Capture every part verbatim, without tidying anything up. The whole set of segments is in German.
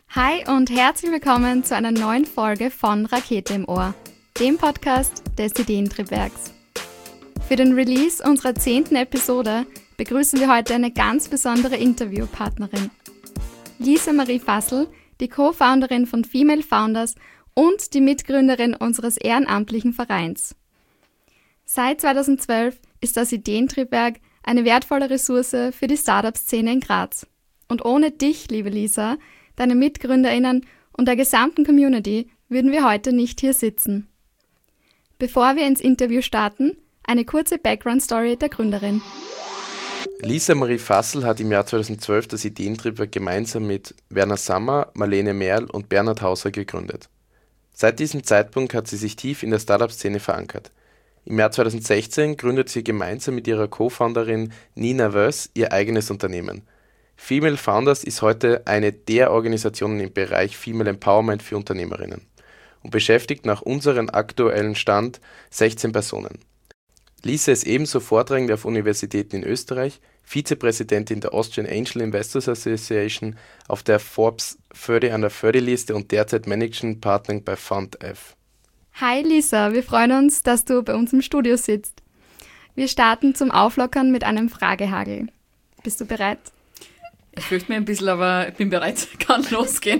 Hi und herzlich willkommen zu einer neuen Folge von Rakete im Ohr, dem Podcast des Ideentriebwerks. Für den Release unserer zehnten Episode begrüßen wir heute eine ganz besondere Interviewpartnerin. Lisa Marie Fassel, die Co-Founderin von Female Founders und die Mitgründerin unseres ehrenamtlichen Vereins. Seit zweitausendzwölf ist das Ideentriebwerk eine wertvolle Ressource für die Startup-Szene in Graz. Und ohne dich, liebe Lisa, deine MitgründerInnen und der gesamten Community würden wir heute nicht hier sitzen. Bevor wir ins Interview starten, eine kurze Background-Story der Gründerin. Lisa Marie Fassel hat im Jahr zweitausendzwölf das Ideentriebwerk gemeinsam mit Werner Sammer, Marlene Merl und Bernhard Hauser gegründet. Seit diesem Zeitpunkt hat sie sich tief in der Startup-Szene verankert. Im Jahr zweitausendsechzehn gründet sie gemeinsam mit ihrer Co-Founderin Nina Wöss ihr eigenes Unternehmen. Female Founders ist heute eine der Organisationen im Bereich Female Empowerment für Unternehmerinnen und beschäftigt nach unserem aktuellen Stand sechzehn Personen. Lisa ist ebenso Vortragende auf Universitäten in Österreich, Vizepräsidentin der Austrian Angel Investors Association, auf der Forbes dreißig Under dreißig Liste und derzeit Managing Partner bei Fund F. Hi Lisa, wir freuen uns, dass du bei uns im Studio sitzt. Wir starten zum Auflockern mit einem Fragehagel. Bist du bereit? Ich fürchte mich ein bisschen, aber ich bin bereit. Kann losgehen.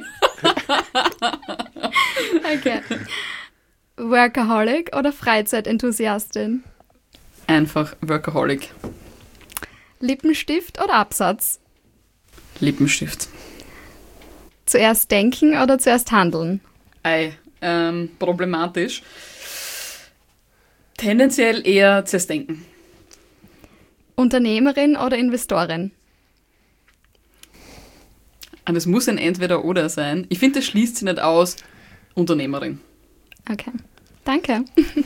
Okay. Workaholic oder Freizeitenthusiastin? Einfach Workaholic. Lippenstift oder Absatz? Lippenstift. Zuerst denken oder zuerst handeln? Ei, ähm, problematisch. Tendenziell eher zuerst denken. Unternehmerin oder Investorin? Und es muss ein Entweder-Oder sein. Ich finde, das schließt sich nicht aus. Unternehmerin. Okay, danke.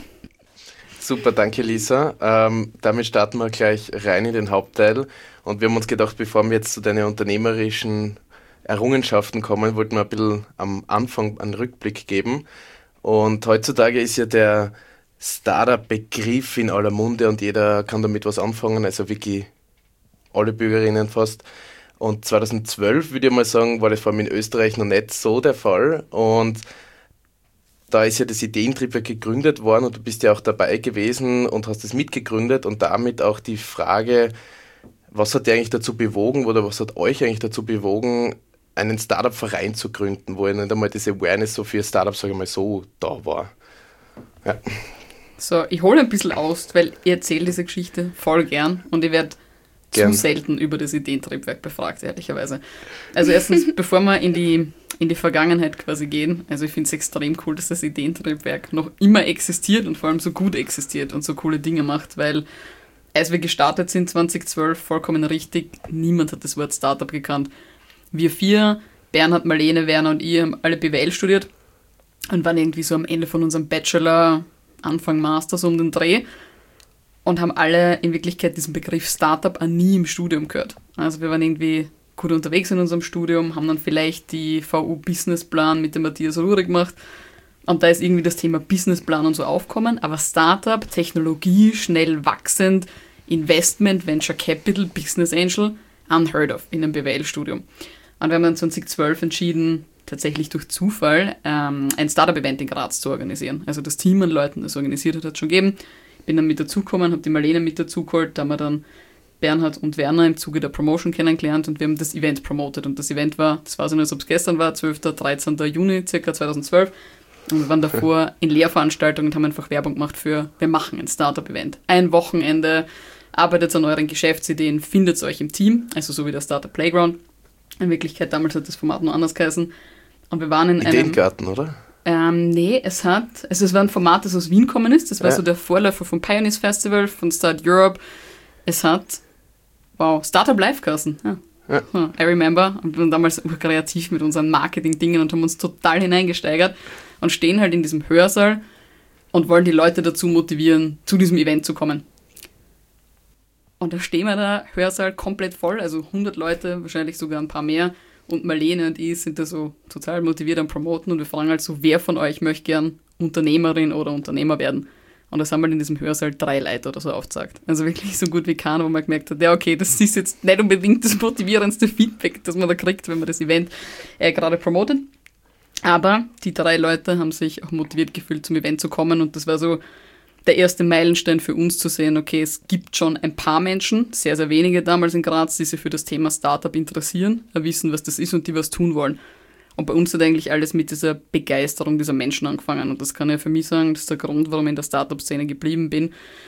Super, danke Lisa. Ähm, damit starten wir gleich rein in den Hauptteil. Und wir haben uns gedacht, bevor wir jetzt zu deinen unternehmerischen Errungenschaften kommen, wollten wir ein bisschen am Anfang einen Rückblick geben. Und heutzutage ist ja der Startup-Begriff in aller Munde und jeder kann damit was anfangen, also wirklich alle Bürgerinnen fast. Und zweitausendzwölf, würde ich mal sagen, war das vor allem in Österreich noch nicht so der Fall. Und da ist ja das Ideentriebwerk gegründet worden und du bist ja auch dabei gewesen und hast es mitgegründet und damit auch die Frage, was hat dich eigentlich dazu bewogen oder was hat euch eigentlich dazu bewogen, einen Startup-Verein zu gründen, wo ja nicht einmal diese Awareness so für Startups, sage ich mal, so da war. Ja. So, ich hole ein bisschen aus, weil ich erzähle diese Geschichte voll gern und ich werde zu selten über das Ideentriebwerk befragt, ehrlicherweise. Also erstens, bevor wir in die, in die Vergangenheit quasi gehen, also ich finde es extrem cool, dass das Ideentriebwerk noch immer existiert und vor allem so gut existiert und so coole Dinge macht, weil als wir gestartet sind zweitausendzwölf, vollkommen richtig, niemand hat das Wort Startup gekannt. Wir vier, Bernhard, Marlene, Werner und ich, haben alle B W L studiert und waren irgendwie so am Ende von unserem Bachelor, Anfang Master, so um den Dreh und haben alle in Wirklichkeit diesen Begriff Startup auch nie im Studium gehört. Also wir waren irgendwie gut unterwegs in unserem Studium, haben dann vielleicht die V U-Businessplan mit dem Matthias Ruhrig gemacht und da ist irgendwie das Thema Businessplan und so aufkommen, aber Startup, Technologie, schnell wachsend, Investment, Venture Capital, Business Angel, unheard of in einem B W L-Studium. Und wir haben dann zweitausendzwölf entschieden, tatsächlich durch Zufall ähm, ein Startup-Event in Graz zu organisieren. Also das Team an Leuten, das organisiert hat, hat es schon gegeben. Ich bin dann mit dazugekommen, habe die Marlene mit dazugeholt, da haben wir dann Bernhard und Werner im Zuge der Promotion kennengelernt und wir haben das Event promotet. Und das Event war, das war so, als ob es gestern war, zwölfter, dreizehnter Juni circa zweitausendzwölf. Und wir waren davor in Lehrveranstaltungen und haben einfach Werbung gemacht für, wir machen ein Startup-Event. Ein Wochenende, arbeitet an euren Geschäftsideen, findet euch im Team, also so wie der Startup Playground. In Wirklichkeit, damals hat das Format noch anders geheißen. Und wir waren in einem... Ideengarten, oder? Ähm, nee, es hat, also es war ein Format, das aus Wien gekommen ist, das war ja so der Vorläufer vom Pioneers Festival, von Start Europe. Es hat, wow, Startup Live geheißen. Ja. Ja. I remember. Und wir waren damals kreativ mit unseren Marketing-Dingen und haben uns total hineingesteigert und stehen halt in diesem Hörsaal und wollen die Leute dazu motivieren, zu diesem Event zu kommen. Und da stehen wir da, Hörsaal komplett voll, also hundert Leute, wahrscheinlich sogar ein paar mehr. Und Marlene und ich sind da so total motiviert am Promoten und wir fragen halt so, wer von euch möchte gern Unternehmerin oder Unternehmer werden? Und das haben halt in diesem Hörsaal drei Leute oder so aufgezeigt. Also wirklich so gut wie keiner, wo man gemerkt hat, ja okay, das ist jetzt nicht unbedingt das motivierendste Feedback, das man da kriegt, wenn man das Event äh, gerade promotet. Aber die drei Leute haben sich auch motiviert gefühlt, zum Event zu kommen und das war so der erste Meilenstein für uns zu sehen, okay, es gibt schon ein paar Menschen, sehr, sehr wenige damals in Graz, die sich für das Thema Startup interessieren, wissen, was das ist und die was tun wollen. Und bei uns hat eigentlich alles mit dieser Begeisterung dieser Menschen angefangen. Und das kann ich für mich sagen, das ist der Grund, warum ich in der Startup-Szene geblieben bin.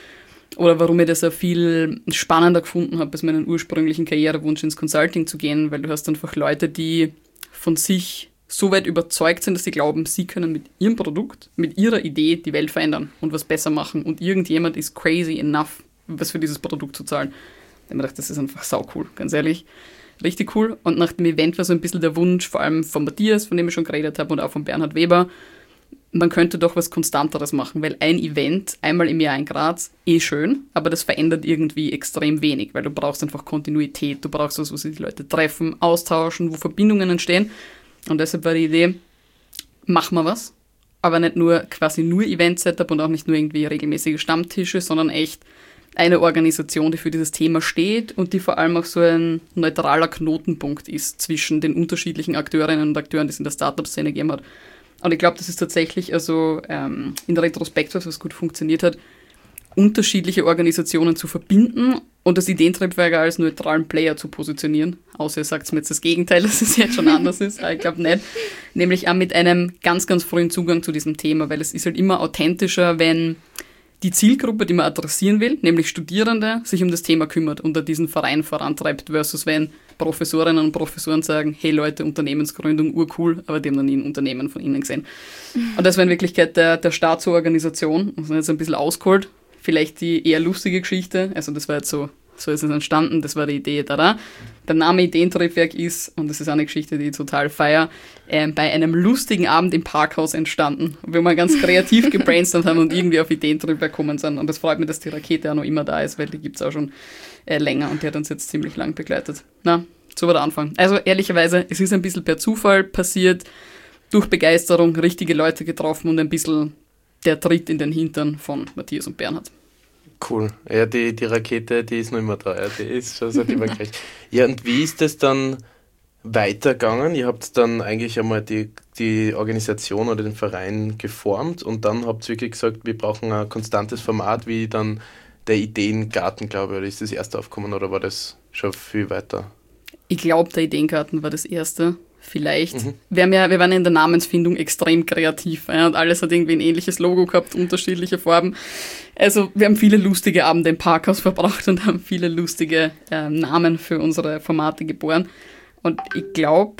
Oder warum ich das auch viel spannender gefunden habe, als meinen ursprünglichen Karrierewunsch ins Consulting zu gehen, weil du hast einfach Leute, die von sich so weit überzeugt sind, dass sie glauben, sie können mit ihrem Produkt, mit ihrer Idee die Welt verändern und was besser machen. Und irgendjemand ist crazy enough, was für dieses Produkt zu zahlen. Ich habe mir gedacht, das ist einfach sau cool, ganz ehrlich. Richtig cool. Und nach dem Event war so ein bisschen der Wunsch, vor allem von Matthias, von dem ich schon geredet habe, und auch von Bernhard Weber, man könnte doch was Konstanteres machen, weil ein Event einmal im Jahr in Graz, eh schön, aber das verändert irgendwie extrem wenig, weil du brauchst einfach Kontinuität, du brauchst was, wo sich die Leute treffen, austauschen, wo Verbindungen entstehen. Und deshalb war die Idee, machen wir was, aber nicht nur quasi nur Event-Setup und auch nicht nur irgendwie regelmäßige Stammtische, sondern echt eine Organisation, die für dieses Thema steht und die vor allem auch so ein neutraler Knotenpunkt ist zwischen den unterschiedlichen Akteurinnen und Akteuren, die es in der Startup-Szene gegeben hat. Und ich glaube, das ist tatsächlich also ähm, in der Retrospektive, was gut funktioniert hat, unterschiedliche Organisationen zu verbinden und das Ideentriebwerk als neutralen Player zu positionieren. Außer ihr sagt mir jetzt das Gegenteil, dass es jetzt schon anders ist, aber ich glaube nicht. Nämlich auch mit einem ganz, ganz frühen Zugang zu diesem Thema, weil es ist halt immer authentischer, wenn die Zielgruppe, die man adressieren will, nämlich Studierende, sich um das Thema kümmert und da diesen Verein vorantreibt, versus wenn Professorinnen und Professoren sagen, hey Leute, Unternehmensgründung, urcool, aber die haben noch nie ein Unternehmen von ihnen gesehen. Und das war in Wirklichkeit der, der Start zur Organisation. Das ist jetzt ein bisschen ausgeholt. Vielleicht die eher lustige Geschichte, also das war jetzt so, so ist es entstanden, das war die Idee da. da. Der Name Ideentriebwerk ist, und das ist eine Geschichte, die ich total feier, äh, bei einem lustigen Abend im Parkhaus entstanden, wo wir ganz kreativ gebrainstormt haben und irgendwie auf Ideentriebwerk gekommen sind. Und das freut mich, dass die Rakete auch noch immer da ist, weil die gibt es auch schon äh, länger und die hat uns jetzt ziemlich lang begleitet. Na, so war der Anfang. Also ehrlicherweise, es ist ein bisschen per Zufall passiert, durch Begeisterung, richtige Leute getroffen und ein bisschen der Tritt in den Hintern von Matthias und Bernhard. Cool. Ja, die, die Rakete, die ist noch immer da. Ja, die ist schon seit immer gleich. Ja, und wie ist das dann weitergegangen? Ihr habt dann eigentlich einmal die, die Organisation oder den Verein geformt und dann habt ihr wirklich gesagt, wir brauchen ein konstantes Format, wie dann der Ideengarten, glaube ich, oder ist das erste aufgekommen oder war das schon viel weiter? Ich glaube, der Ideengarten war das erste. Vielleicht. Mhm. Wir, haben ja, wir waren in der Namensfindung extrem kreativ ja, und alles hat irgendwie ein ähnliches Logo gehabt, unterschiedliche Farben. Also wir haben viele lustige Abende im Parkhaus verbracht und haben viele lustige äh, Namen für unsere Formate geboren. Und ich glaube,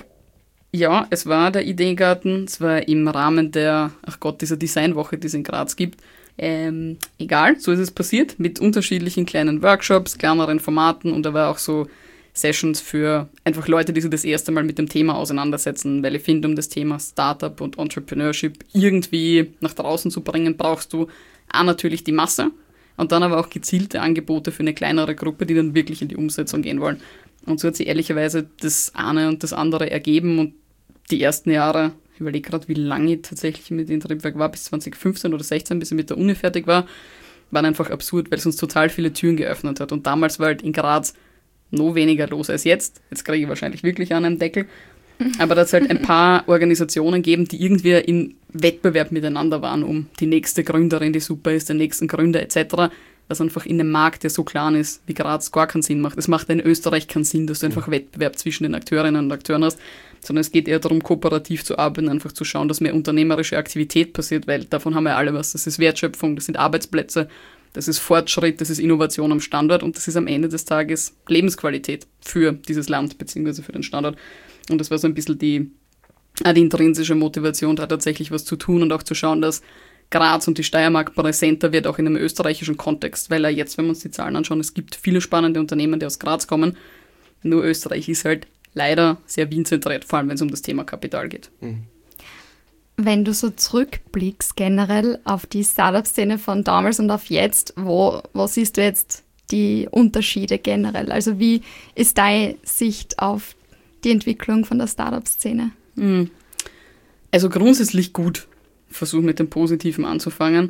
ja, es war der Ideengarten, es war im Rahmen der, ach Gott, dieser Designwoche, die es in Graz gibt. Ähm, egal, so ist es passiert, mit unterschiedlichen kleinen Workshops, kleineren Formaten und da war auch so Sessions für einfach Leute, die sich das erste Mal mit dem Thema auseinandersetzen, weil ich finde, um das Thema Startup und Entrepreneurship irgendwie nach draußen zu bringen, brauchst du auch natürlich die Masse und dann aber auch gezielte Angebote für eine kleinere Gruppe, die dann wirklich in die Umsetzung gehen wollen. Und so hat sich ehrlicherweise das eine und das andere ergeben und die ersten Jahre, ich überlege gerade, wie lange ich tatsächlich mit dem Triebwerk war, bis zwanzig fünfzehn oder sechzehn, bis ich mit der Uni fertig war, waren einfach absurd, weil es uns total viele Türen geöffnet hat. Und damals war halt in Graz noch weniger los als jetzt. Jetzt kriege ich wahrscheinlich wirklich an einen Deckel. Aber da hat es halt ein paar Organisationen gegeben, die irgendwie in Wettbewerb miteinander waren, um die nächste Gründerin, die super ist, den nächsten Gründer et cetera. Was einfach in einem Markt, der so klein ist, wie Graz, gar keinen Sinn macht. Es macht in Österreich keinen Sinn, dass du einfach Wettbewerb zwischen den Akteurinnen und Akteuren hast, sondern es geht eher darum, kooperativ zu arbeiten, einfach zu schauen, dass mehr unternehmerische Aktivität passiert, weil davon haben wir alle was. Das ist Wertschöpfung, das sind Arbeitsplätze, das ist Fortschritt, das ist Innovation am Standort und das ist am Ende des Tages Lebensqualität für dieses Land bzw. für den Standort. Und das war so ein bisschen die, die intrinsische Motivation, da tatsächlich was zu tun und auch zu schauen, dass Graz und die Steiermark präsenter wird, auch in einem österreichischen Kontext, weil ja jetzt, wenn wir uns die Zahlen anschauen, es gibt viele spannende Unternehmen, die aus Graz kommen, nur Österreich ist halt leider sehr Wien-zentriert, vor allem wenn es um das Thema Kapital geht. Mhm. Wenn du so zurückblickst generell auf die Startup-Szene von damals und auf jetzt, wo, wo siehst du jetzt die Unterschiede generell? Also wie ist deine Sicht auf die Entwicklung von der Startup-Szene? Also grundsätzlich gut. Versuche mit dem Positiven anzufangen.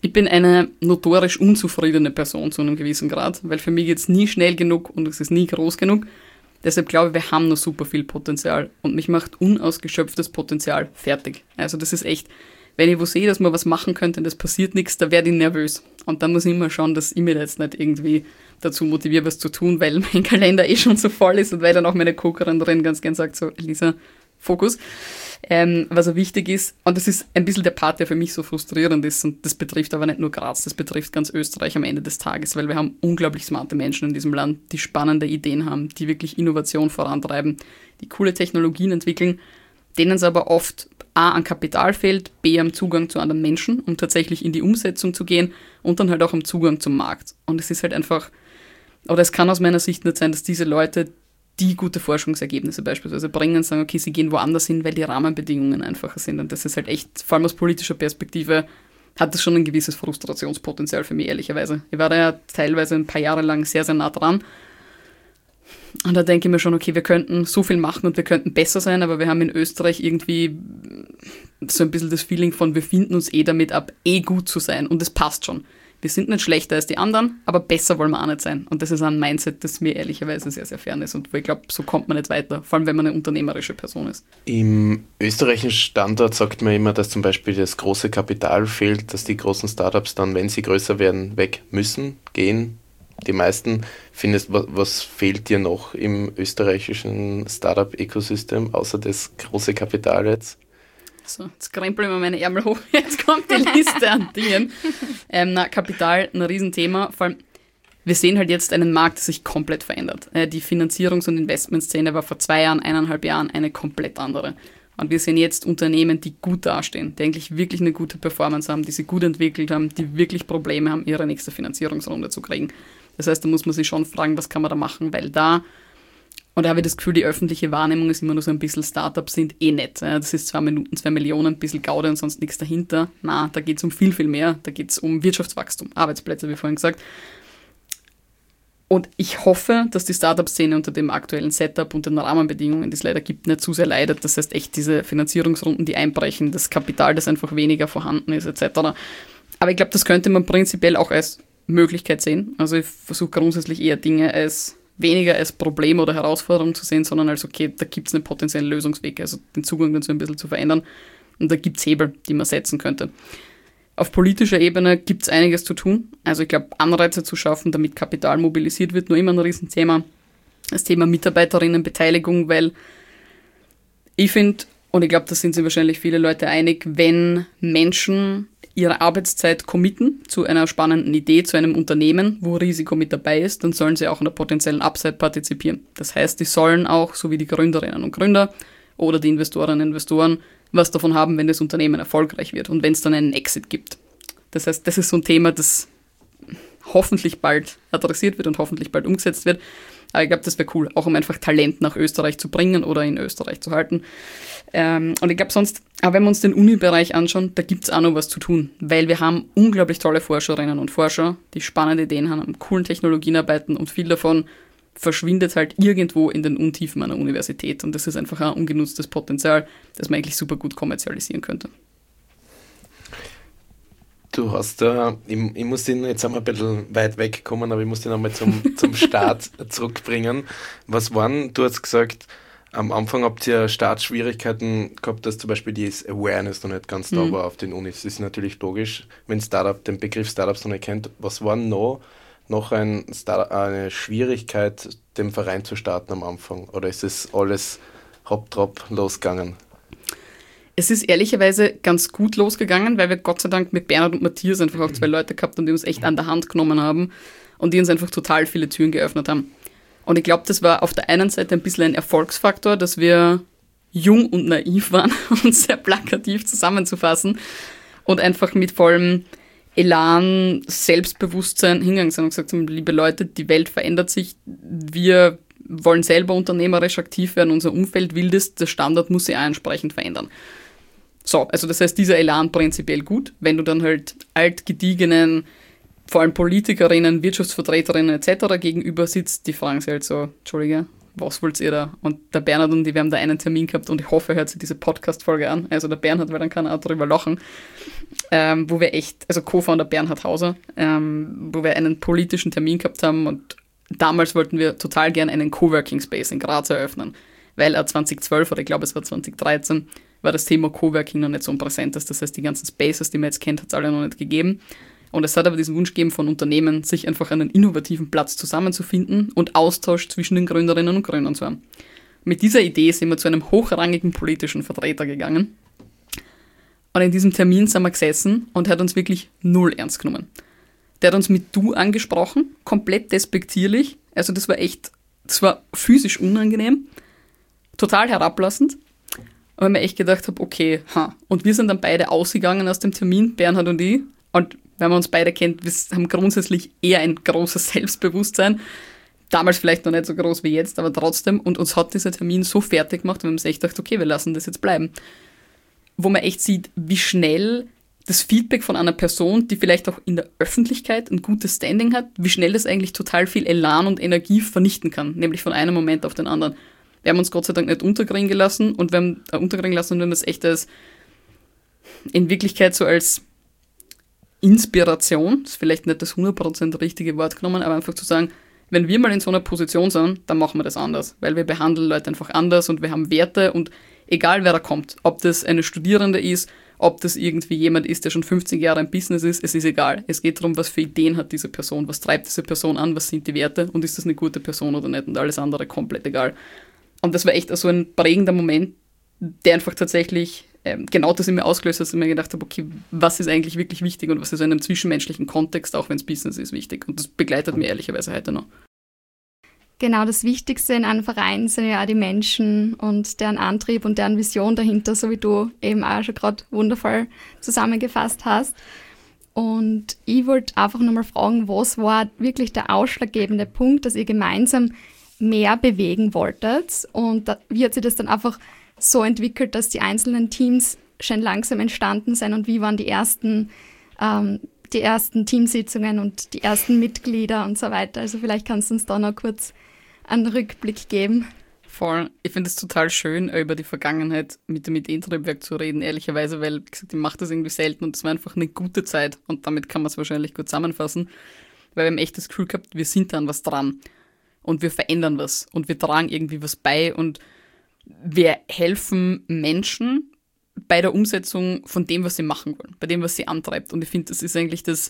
Ich bin eine notorisch unzufriedene Person zu einem gewissen Grad, weil für mich geht es nie schnell genug und es ist nie groß genug. Deshalb glaube ich, wir haben noch super viel Potenzial und mich macht unausgeschöpftes Potenzial fertig. Also das ist echt, wenn ich wo sehe, dass man was machen könnte und es passiert nichts, da werde ich nervös. Und dann muss ich immer schauen, dass ich mir jetzt nicht irgendwie dazu motiviere, was zu tun, weil mein Kalender eh schon so voll ist und weil dann auch meine Coacherin drin ganz gern sagt, so Elisa, Fokus. Ähm, was auch wichtig ist, und das ist ein bisschen der Part, der für mich so frustrierend ist, und das betrifft aber nicht nur Graz, das betrifft ganz Österreich am Ende des Tages, weil wir haben unglaublich smarte Menschen in diesem Land, die spannende Ideen haben, die wirklich Innovation vorantreiben, die coole Technologien entwickeln, denen es aber oft A an Kapital fehlt, B am Zugang zu anderen Menschen, um tatsächlich in die Umsetzung zu gehen und dann halt auch am Zugang zum Markt. Und es ist halt einfach, oder es kann aus meiner Sicht nicht sein, dass diese Leute die gute Forschungsergebnisse beispielsweise bringen und sagen, okay, sie gehen woanders hin, weil die Rahmenbedingungen einfacher sind. Und das ist halt echt, vor allem aus politischer Perspektive, hat das schon ein gewisses Frustrationspotenzial für mich, ehrlicherweise. Ich war da ja teilweise ein paar Jahre lang sehr, sehr nah dran. Und da denke ich mir schon, okay, wir könnten so viel machen und wir könnten besser sein, aber wir haben in Österreich irgendwie so ein bisschen das Feeling von, wir finden uns eh damit ab, eh gut zu sein und es passt schon. Wir sind nicht schlechter als die anderen, aber besser wollen wir auch nicht sein. Und das ist ein Mindset, das mir ehrlicherweise sehr, sehr fern ist. Und ich glaube, so kommt man nicht weiter, vor allem wenn man eine unternehmerische Person ist. Im österreichischen Standort sagt man immer, dass zum Beispiel das große Kapital fehlt, dass die großen Startups dann, wenn sie größer werden, weg müssen, gehen. Die meisten. Findest, was, was fehlt dir noch im österreichischen Startup-Ökosystem, außer das große Kapital jetzt? So, jetzt krempel ich mir meine Ärmel hoch. Jetzt kommt die Liste an Dingen. Ähm, na, Kapital, ein Riesenthema. Vor allem, wir sehen halt jetzt einen Markt, der sich komplett verändert. Äh, die Finanzierungs- und Investmentszene war vor zwei Jahren, eineinhalb Jahren eine komplett andere. Und wir sehen jetzt Unternehmen, die gut dastehen, die eigentlich wirklich eine gute Performance haben, die sie gut entwickelt haben, die wirklich Probleme haben, ihre nächste Finanzierungsrunde zu kriegen. Das heißt, da muss man sich schon fragen, was kann man da machen, weil da, und da habe ich das Gefühl, die öffentliche Wahrnehmung ist immer nur so ein bisschen Startups sind eh nett. Das ist zwei Minuten, zwei Millionen, ein bisschen Gaude und sonst nichts dahinter. Na, da geht es um viel, viel mehr. Da geht es um Wirtschaftswachstum, Arbeitsplätze, wie vorhin gesagt. Und ich hoffe, dass die Startup-Szene unter dem aktuellen Setup und den Rahmenbedingungen, die es leider gibt, nicht zu sehr leidet. Das heißt echt diese Finanzierungsrunden, die einbrechen, das Kapital, das einfach weniger vorhanden ist, et cetera. Aber ich glaube, das könnte man prinzipiell auch als Möglichkeit sehen. Also ich versuche grundsätzlich eher Dinge als weniger als Problem oder Herausforderung zu sehen, sondern als, okay, da gibt es einen potenziellen Lösungsweg, also den Zugang dazu ein bisschen zu verändern. Und da gibt es Hebel, die man setzen könnte. Auf politischer Ebene gibt es einiges zu tun. Also ich glaube, Anreize zu schaffen, damit Kapital mobilisiert wird, nur immer ein Riesenthema. Das Thema Mitarbeiterinnenbeteiligung, weil ich finde, und ich glaube, da sind sich wahrscheinlich viele Leute einig, wenn Menschen ihre Arbeitszeit committen zu einer spannenden Idee, zu einem Unternehmen, wo Risiko mit dabei ist, dann sollen sie auch an der potenziellen Upside partizipieren. Das heißt, die sollen auch, so wie die Gründerinnen und Gründer oder die Investorinnen und Investoren, was davon haben, wenn das Unternehmen erfolgreich wird und wenn es dann einen Exit gibt. Das heißt, das ist so ein Thema, das hoffentlich bald adressiert wird und hoffentlich bald umgesetzt wird. Aber ich glaube, das wäre cool, auch um einfach Talent nach Österreich zu bringen oder in Österreich zu halten. Ähm, und ich glaube sonst, aber wenn wir uns den Uni-Bereich anschauen, da gibt es auch noch was zu tun, weil wir haben unglaublich tolle Forscherinnen und Forscher, die spannende Ideen haben, an coolen Technologien arbeiten und viel davon verschwindet halt irgendwo in den Untiefen einer Universität. Und das ist einfach ein ungenutztes Potenzial, das man eigentlich super gut kommerzialisieren könnte. Du hast da, äh, ich, ich muss den jetzt einmal ein bisschen weit wegkommen, aber ich muss den einmal zum, zum Start zurückbringen. Was waren, du hast gesagt, am Anfang habt ihr Startschwierigkeiten gehabt, dass zum Beispiel die Awareness noch nicht ganz da Mhm. war auf den Unis. Das ist natürlich logisch, wenn Startup den Begriff Startups noch nicht kennt. Was war noch, noch ein Start, eine Schwierigkeit, den Verein zu starten am Anfang? Oder ist es alles hopp-trop losgegangen? Es ist ehrlicherweise ganz gut losgegangen, weil wir Gott sei Dank mit Bernhard und Matthias einfach auch zwei Leute gehabt haben, die uns echt an der Hand genommen haben und die uns einfach total viele Türen geöffnet haben. Und ich glaube, das war auf der einen Seite ein bisschen ein Erfolgsfaktor, dass wir jung und naiv waren, um sehr plakativ zusammenzufassen und einfach mit vollem Elan, Selbstbewusstsein hingegangen sind und gesagt haben, liebe Leute, die Welt verändert sich, wir wollen selber unternehmerisch aktiv werden, unser Umfeld will das, der Standard muss sich auch entsprechend verändern. So, also das heißt, dieser Elan prinzipiell gut, wenn du dann halt altgediegenen, vor allem Politikerinnen, Wirtschaftsvertreterinnen et cetera gegenüber sitzt, die fragen sich halt so, Entschuldige, was wollt ihr da? Und der Bernhard und ich, wir haben da einen Termin gehabt und ich hoffe, er hört sich diese Podcast-Folge an. Also der Bernhard, weil dann kann er auch drüber lachen. Ähm, wo wir echt, also Co-Founder Bernhard Hauser, ähm, wo wir einen politischen Termin gehabt haben und damals wollten wir total gern einen Coworking Space in Graz eröffnen, weil er zwanzig zwölf oder ich glaube es war zwanzig dreizehn, war das Thema Coworking noch nicht so präsent. Das heißt, die ganzen Spaces, die man jetzt kennt, hat es alle noch nicht gegeben. Und es hat aber diesen Wunsch gegeben von Unternehmen, sich einfach einen innovativen Platz zusammenzufinden und Austausch zwischen den Gründerinnen und Gründern zu haben. Mit dieser Idee sind wir zu einem hochrangigen politischen Vertreter gegangen. Und in diesem Termin sind wir gesessen und er hat uns wirklich null ernst genommen. Der hat uns mit Du angesprochen, komplett despektierlich. Also das war echt, das war physisch unangenehm, total herablassend. Aber ich mir echt gedacht habe, okay, ha. Und wir sind dann beide ausgegangen aus dem Termin, Bernhard und ich. Und wenn man uns beide kennt, wir haben grundsätzlich eher ein großes Selbstbewusstsein. Damals vielleicht noch nicht so groß wie jetzt, aber trotzdem. Und uns hat dieser Termin so fertig gemacht, wir haben uns echt gedacht, okay, wir lassen das jetzt bleiben. Wo man echt sieht, wie schnell das Feedback von einer Person, die vielleicht auch in der Öffentlichkeit ein gutes Standing hat, wie schnell das eigentlich total viel Elan und Energie vernichten kann. Nämlich von einem Moment auf den anderen. Wir haben uns Gott sei Dank nicht unterkriegen gelassen und wir haben äh, unterkriegen lassen und wir haben das echt als, in Wirklichkeit so als Inspiration, das ist vielleicht nicht das hundert Prozent richtige Wort genommen, aber einfach zu sagen, wenn wir mal in so einer Position sind, dann machen wir das anders, weil wir behandeln Leute einfach anders und wir haben Werte und egal wer da kommt, ob das eine Studierende ist, ob das irgendwie jemand ist, der schon fünfzig Jahre im Business ist, es ist egal. Es geht darum, was für Ideen hat diese Person, was treibt diese Person an, was sind die Werte und ist das eine gute Person oder nicht und alles andere komplett egal. Und das war echt so ein prägender Moment, der einfach tatsächlich ähm, genau das in mir ausgelöst hat, dass ich mir gedacht habe, okay, was ist eigentlich wirklich wichtig und was ist in einem zwischenmenschlichen Kontext, auch wenn es Business ist, wichtig. Und das begleitet mir ehrlicherweise heute noch. Genau, das Wichtigste in einem Verein sind ja auch die Menschen und deren Antrieb und deren Vision dahinter, so wie du eben auch schon gerade wundervoll zusammengefasst hast. Und ich wollte einfach nochmal fragen, was war wirklich der ausschlaggebende Punkt, dass ihr gemeinsam mehr bewegen wolltet? Und da, wie hat sich das dann einfach so entwickelt, dass die einzelnen Teams schon langsam entstanden sind und wie waren die ersten, ähm, die ersten Teamsitzungen und die ersten Mitglieder und so weiter? Also vielleicht kannst du uns da noch kurz einen Rückblick geben. Voll. Ich finde es total schön, über die Vergangenheit mit dem Ideentriebwerk zu reden, ehrlicherweise, weil, wie gesagt, ich mache das irgendwie selten und es war einfach eine gute Zeit und damit kann man es wahrscheinlich gut zusammenfassen, weil wir haben echt das Gefühl gehabt, wir sind da an was dran und wir verändern was und wir tragen irgendwie was bei und wir helfen Menschen bei der Umsetzung von dem, was sie machen wollen, bei dem, was sie antreibt. Und ich finde, das ist eigentlich das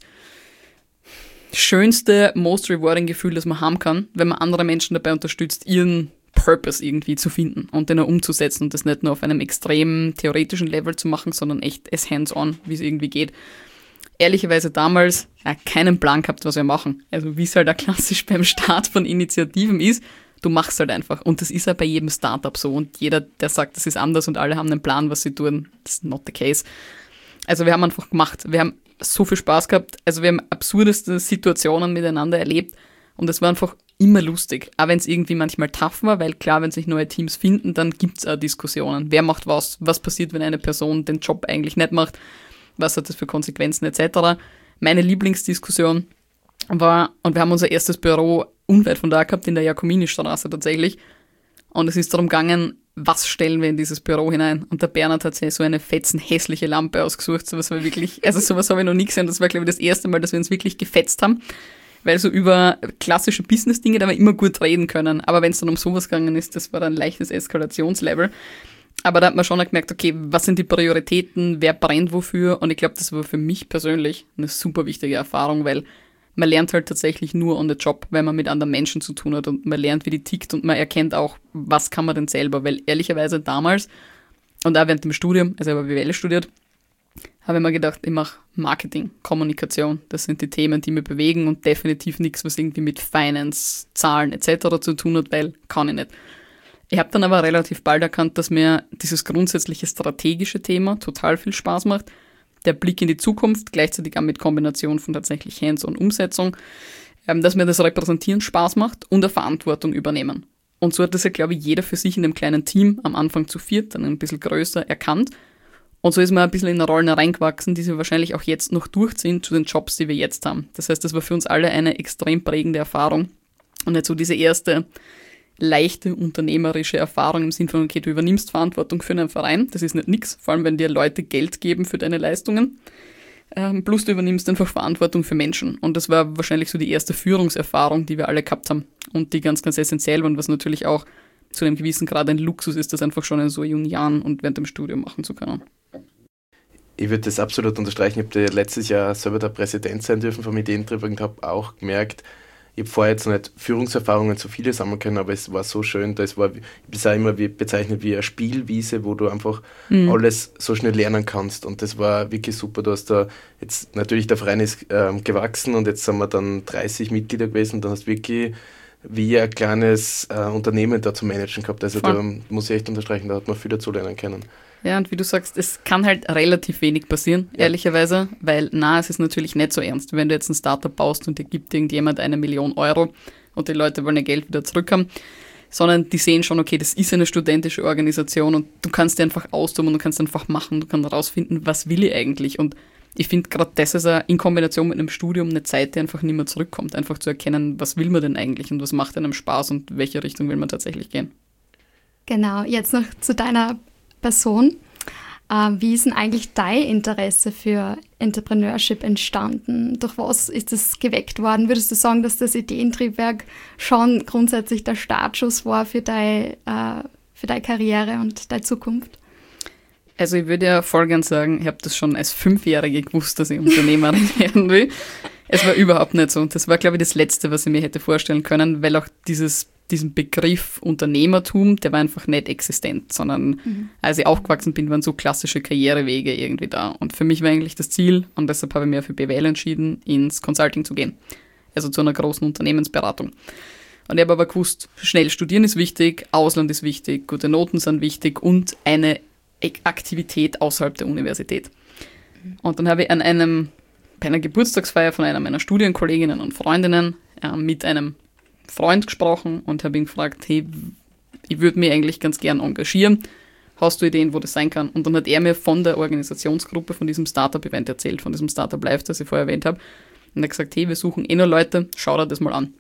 schönste, most rewarding Gefühl, das man haben kann, wenn man andere Menschen dabei unterstützt, ihren Purpose irgendwie zu finden und den auch umzusetzen und das nicht nur auf einem extrem theoretischen Level zu machen, sondern echt as hands-on, wie es irgendwie geht. Ehrlicherweise damals ja, keinen Plan gehabt, was wir machen. Also wie es halt auch klassisch beim Start von Initiativen ist, du machst halt einfach. Und das ist ja bei jedem Startup so. Und jeder, der sagt, das ist anders und alle haben einen Plan, was sie tun, das ist not the case. Also wir haben einfach gemacht. Wir haben so viel Spaß gehabt. Also wir haben absurdeste Situationen miteinander erlebt. Und es war einfach immer lustig. Auch wenn es irgendwie manchmal tough war, weil klar, wenn sich neue Teams finden, dann gibt es auch Diskussionen. Wer macht was? Was passiert, wenn eine Person den Job eigentlich nicht macht? Was hat das für Konsequenzen et cetera. Meine Lieblingsdiskussion war, und wir haben unser erstes Büro unweit von da gehabt, in der Jakomini-Straße tatsächlich. Und es ist darum gegangen, was stellen wir in dieses Büro hinein? Und der Bernhard hat sich so eine fetzen hässliche Lampe ausgesucht. Sowas war wirklich, also sowas habe ich noch nie gesehen. Das war, glaube ich, das erste Mal, dass wir uns wirklich gefetzt haben. Weil so über klassische Business-Dinge, da wir immer gut reden können. Aber wenn es dann um sowas gegangen ist, das war dann ein leichtes Eskalationslevel. Aber da hat man schon gemerkt, okay, was sind die Prioritäten, wer brennt wofür? Und ich glaube, das war für mich persönlich eine super wichtige Erfahrung, weil man lernt halt tatsächlich nur on the job, wenn man mit anderen Menschen zu tun hat und man lernt, wie die tickt und man erkennt auch, was kann man denn selber, weil ehrlicherweise damals und auch während dem Studium, also ich habe B W L studiert, habe ich mir gedacht, ich mache Marketing, Kommunikation, das sind die Themen, die mich bewegen und definitiv nichts, was irgendwie mit Finance, Zahlen et cetera zu tun hat, weil kann ich nicht. Ich habe dann aber relativ bald erkannt, dass mir dieses grundsätzliche strategische Thema total viel Spaß macht, der Blick in die Zukunft, gleichzeitig auch mit Kombination von tatsächlich Hands-on Umsetzung, dass mir das Repräsentieren Spaß macht und eine Verantwortung übernehmen. Und so hat das ja, glaube ich, jeder für sich in einem kleinen Team, am Anfang zu viert, dann ein bisschen größer, erkannt. Und so ist man ein bisschen in Rollen reingewachsen, die sie wahrscheinlich auch jetzt noch durchziehen zu den Jobs, die wir jetzt haben. Das heißt, das war für uns alle eine extrem prägende Erfahrung. Und jetzt so diese erste leichte unternehmerische Erfahrung im Sinne von, okay, du übernimmst Verantwortung für einen Verein, das ist nicht nix, vor allem wenn dir Leute Geld geben für deine Leistungen, ähm, plus du übernimmst einfach Verantwortung für Menschen. Und das war wahrscheinlich so die erste Führungserfahrung, die wir alle gehabt haben und die ganz, ganz essentiell waren, was natürlich auch zu einem gewissen Grad ein Luxus ist, das einfach schon in so jungen Jahren und während dem Studium machen zu können. Ich würde das absolut unterstreichen. Ich habe letztes Jahr selber der Präsident sein dürfen vom Ideentriebwerk und habe auch gemerkt, ich habe vorher jetzt nicht Führungserfahrungen so viele sammeln können, aber es war so schön, das war, ich bin es auch immer wie, bezeichnet wie eine Spielwiese, wo du einfach mhm. alles so schnell lernen kannst und das war wirklich super. Du hast da jetzt, natürlich der Verein ist ähm, gewachsen und jetzt sind wir dann dreißig Mitglieder gewesen und dann hast du wirklich wie ein kleines äh, Unternehmen da zu managen gehabt. Also Voll. Da muss ich echt unterstreichen, da hat man viel dazu lernen können. Ja, und wie du sagst, es kann halt relativ wenig passieren, ja. ehrlicherweise, weil na, es ist natürlich nicht so ernst. Wenn du jetzt ein Startup baust und dir gibt irgendjemand eine Million Euro und die Leute wollen ihr Geld wieder zurückhaben, sondern die sehen schon, okay, das ist eine studentische Organisation und du kannst dir einfach austoben und du kannst einfach machen, du kannst herausfinden, was will ich eigentlich. Und ich finde gerade, das ist in Kombination mit einem Studium eine Zeit, die einfach nicht mehr zurückkommt, einfach zu erkennen, was will man denn eigentlich und was macht einem Spaß und welche Richtung will man tatsächlich gehen. Genau, jetzt noch zu deiner Person. Äh, wie ist denn eigentlich dein Interesse für Entrepreneurship entstanden? Durch was ist das geweckt worden? Würdest du sagen, dass das Ideentriebwerk schon grundsätzlich der Startschuss war für, dein, äh, für deine Karriere und deine Zukunft? Also ich würde ja voll gern sagen, ich habe das schon als Fünfjährige gewusst, dass ich Unternehmerin werden will. Es war überhaupt nicht so. Und das war, glaube ich, das Letzte, was ich mir hätte vorstellen können, weil auch dieses diesen Begriff Unternehmertum, der war einfach nicht existent, sondern mhm. als ich aufgewachsen bin, waren so klassische Karrierewege irgendwie da. Und für mich war eigentlich das Ziel, und deshalb habe ich mir für B W L entschieden, ins Consulting zu gehen. Also zu einer großen Unternehmensberatung. Und ich habe aber gewusst, schnell studieren ist wichtig, Ausland ist wichtig, gute Noten sind wichtig und eine Aktivität außerhalb der Universität. Mhm. Und dann habe ich an einem, bei einer Geburtstagsfeier von einer meiner Studienkolleginnen und Freundinnen äh, mit einem Freund gesprochen und habe ihn gefragt, hey, ich würde mich eigentlich ganz gern engagieren. Hast du Ideen, wo das sein kann? Und dann hat er mir von der Organisationsgruppe, von diesem Startup-Event erzählt, von diesem Startup Live, das ich vorher erwähnt habe. Und er hat gesagt, hey, wir suchen eh nur Leute, schau dir das mal an.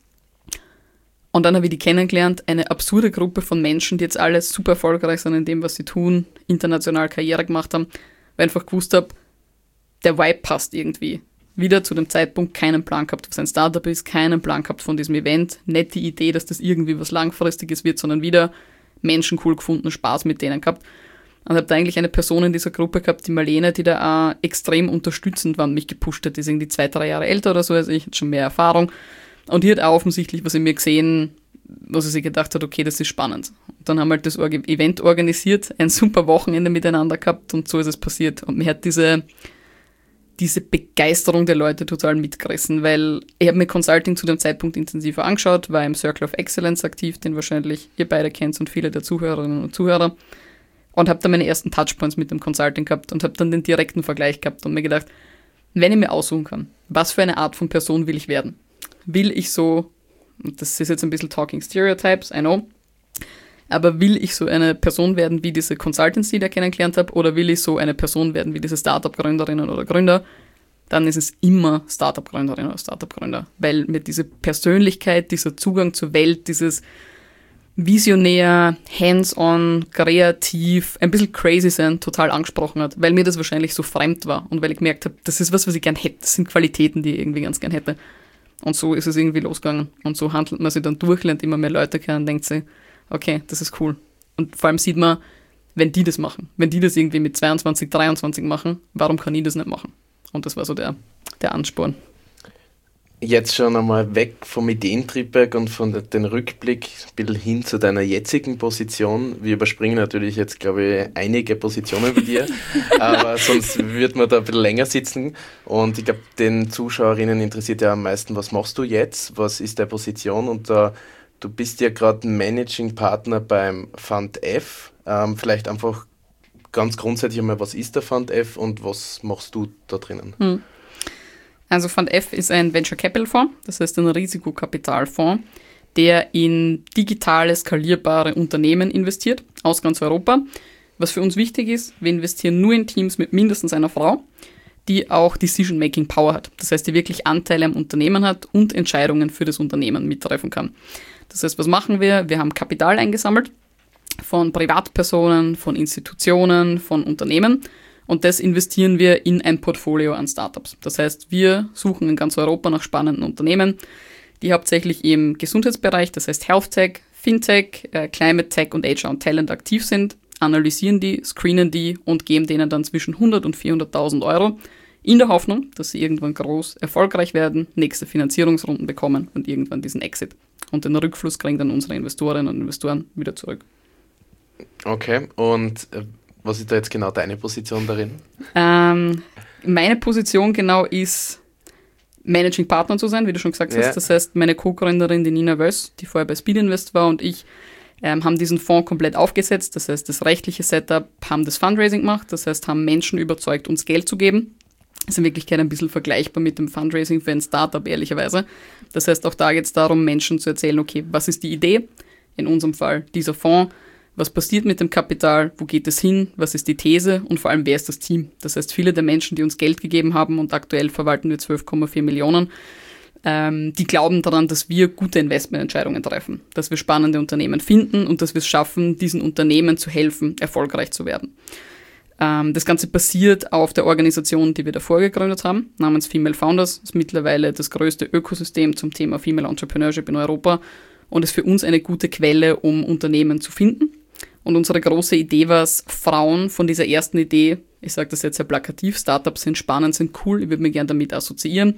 Und dann habe ich die kennengelernt, eine absurde Gruppe von Menschen, die jetzt alle super erfolgreich sind in dem, was sie tun, international Karriere gemacht haben, weil ich einfach gewusst habe, der Vibe passt irgendwie. Wieder zu dem Zeitpunkt keinen Plan gehabt, was ein Startup ist, keinen Plan gehabt von diesem Event, nicht die Idee, dass das irgendwie was Langfristiges wird, sondern wieder Menschen cool gefunden, Spaß mit denen gehabt. Und habe da eigentlich eine Person in dieser Gruppe gehabt, die Marlene, die da auch extrem unterstützend war und mich gepusht hat. Die ist irgendwie zwei, drei Jahre älter oder so als ich, hat schon mehr Erfahrung. Und die hat auch offensichtlich was in mir gesehen, was sie sich gedacht hat, okay, das ist spannend. Und dann haben wir halt das Event organisiert, ein super Wochenende miteinander gehabt und so ist es passiert. Und mir hat diese... diese Begeisterung der Leute total mitgerissen, weil ich habe mir Consulting zu dem Zeitpunkt intensiver angeschaut, war im Circle of Excellence aktiv, den wahrscheinlich ihr beide kennt und viele der Zuhörerinnen und Zuhörer, und habe dann meine ersten Touchpoints mit dem Consulting gehabt und habe dann den direkten Vergleich gehabt und mir gedacht, wenn ich mir aussuchen kann, was für eine Art von Person will ich werden? Will ich so, und das ist jetzt ein bisschen Talking Stereotypes, I know, aber will ich so eine Person werden wie diese Consultancy, die ich kennengelernt habe, oder will ich so eine Person werden wie diese Startup-Gründerinnen oder Gründer, dann ist es immer Startup-Gründerin oder Startup-Gründer, weil mir diese Persönlichkeit, dieser Zugang zur Welt, dieses visionär, hands-on, kreativ, ein bisschen crazy sein, total angesprochen hat, weil mir das wahrscheinlich so fremd war und weil ich gemerkt habe, das ist was, was ich gern hätte, das sind Qualitäten, die ich irgendwie ganz gern hätte. Und so ist es irgendwie losgegangen und so handelt man sich dann durch, lernt immer mehr Leute kennen und denkt sich, okay, das ist cool. Und vor allem sieht man, wenn die das machen, wenn die das irgendwie mit zweiundzwanzig, dreiundzwanzig machen, warum kann ich das nicht machen? Und das war so der, der Ansporn. Jetzt schon einmal weg vom Ideentriebwerk und von den Rückblick ein bisschen hin zu deiner jetzigen Position. Wir überspringen natürlich jetzt, glaube ich, einige Positionen bei dir, aber sonst wird man da ein bisschen länger sitzen. Und ich glaube, den Zuschauerinnen interessiert ja am meisten, was machst du jetzt? Was ist deine Position? Und da du bist ja gerade Managing Partner beim Fund F. Ähm, vielleicht einfach ganz grundsätzlich einmal, was ist der Fund F und was machst du da drinnen? Hm. Also Fund F ist ein Venture Capital Fonds, das heißt ein Risikokapitalfonds, der in digitale, skalierbare Unternehmen investiert, aus ganz Europa. Was für uns wichtig ist, wir investieren nur in Teams mit mindestens einer Frau, die auch Decision-Making Power hat. Das heißt, die wirklich Anteile am Unternehmen hat und Entscheidungen für das Unternehmen mittreffen kann. Das heißt, was machen wir? Wir haben Kapital eingesammelt von Privatpersonen, von Institutionen, von Unternehmen und das investieren wir in ein Portfolio an Startups. Das heißt, wir suchen in ganz Europa nach spannenden Unternehmen, die hauptsächlich im Gesundheitsbereich, das heißt Health Tech, Fintech, äh, Climate Tech und H R und Talent aktiv sind, analysieren die, screenen die und geben denen dann zwischen hundert und vierhunderttausend Euro in der Hoffnung, dass sie irgendwann groß erfolgreich werden, nächste Finanzierungsrunden bekommen und irgendwann diesen Exit. Und den Rückfluss kriegen dann unsere Investorinnen und Investoren wieder zurück. Okay, und äh, was ist da jetzt genau deine Position darin? Ähm, meine Position genau ist, Managing Partner zu sein, wie du schon gesagt Ja. hast. Das heißt, meine Co-Gründerin, die Nina Wöss, die vorher bei Speed Invest war, und ich ähm, haben diesen Fonds komplett aufgesetzt. Das heißt, das rechtliche Setup, haben das Fundraising gemacht. Das heißt, haben Menschen überzeugt, uns Geld zu geben. Das ist in Wirklichkeit ein bisschen vergleichbar mit dem Fundraising für ein Startup, ehrlicherweise. Das heißt, auch da geht es darum, Menschen zu erzählen, okay, was ist die Idee? In unserem Fall dieser Fonds. Was passiert mit dem Kapital? Wo geht es hin? Was ist die These? Und vor allem, wer ist das Team? Das heißt, viele der Menschen, die uns Geld gegeben haben, und aktuell verwalten wir zwölf Komma vier Millionen, ähm, die glauben daran, dass wir gute Investmententscheidungen treffen, dass wir spannende Unternehmen finden und dass wir es schaffen, diesen Unternehmen zu helfen, erfolgreich zu werden. Ähm, das Ganze basiert auf der Organisation, die wir davor gegründet haben, namens Female Founders. Das ist mittlerweile das größte Ökosystem zum Thema Female Entrepreneurship in Europa und ist für uns eine gute Quelle, um Unternehmen zu finden. Und unsere große Idee war es, Frauen von dieser ersten Idee, ich sage das jetzt sehr plakativ, Startups sind spannend, sind cool, ich würde mich gerne damit assoziieren,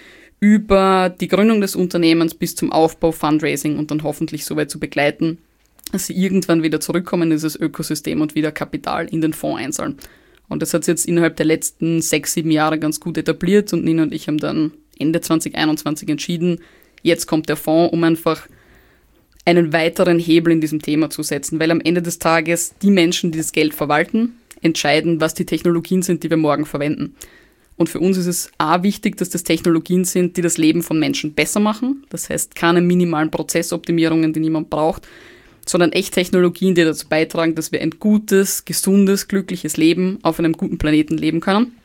über die Gründung des Unternehmens bis zum Aufbau, Fundraising und dann hoffentlich so weit zu begleiten, dass sie irgendwann wieder zurückkommen in dieses Ökosystem und wieder Kapital in den Fonds einzahlen. Und das hat sich jetzt innerhalb der letzten sechs, sieben Jahre ganz gut etabliert und Nina und ich haben dann Ende zwanzig einundzwanzig entschieden, jetzt kommt der Fonds, um einfach einen weiteren Hebel in diesem Thema zu setzen, weil am Ende des Tages die Menschen, die das Geld verwalten, entscheiden, was die Technologien sind, die wir morgen verwenden. Und für uns ist es A wichtig, dass das Technologien sind, die das Leben von Menschen besser machen. Das heißt, keine minimalen Prozessoptimierungen, die niemand braucht, sondern echt Technologien, die dazu beitragen, dass wir ein gutes, gesundes, glückliches Leben auf einem guten Planeten leben können.